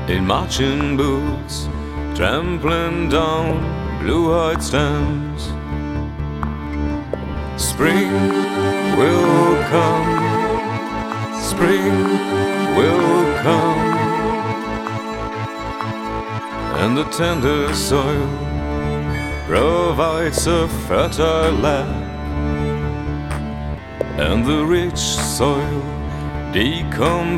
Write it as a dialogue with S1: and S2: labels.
S1: in marching boots, trampling down blue-eyed stems. Spring will come, spring will come, and the tender soil provides a fertile land, and the rich soil